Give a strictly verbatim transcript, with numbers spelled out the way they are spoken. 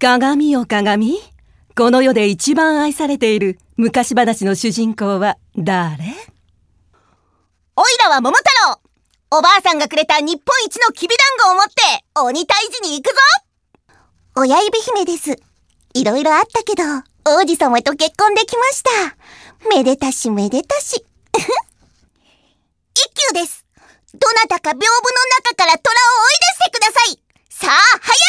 鏡よ鏡、この世で一番愛されている昔話の主人公は誰？ おいらは桃太郎。おばあさんがくれた日本一のきびだんごを持って鬼退治に行くぞ。 親指姫です。いろいろあったけど王子様と結婚できました。めでたしめでたし一休です。どなたか屏風の中から虎を追い出してください。さあ早く